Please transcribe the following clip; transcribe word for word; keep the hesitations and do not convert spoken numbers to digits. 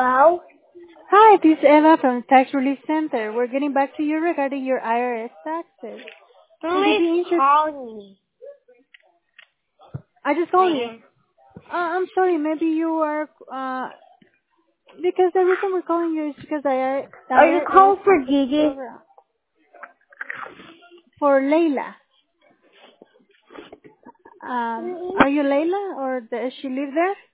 Hello? Hi, this is Eva from the Tax Relief Center. We're getting back to you regarding your I R S taxes. Would you Who is be interested? calling me? I just called you. Man. Uh, I'm sorry, maybe you are, uh, because the reason we're calling you is because the I Are you R S calling for Gigi? program for Layla. Um, are you Layla or does she live there?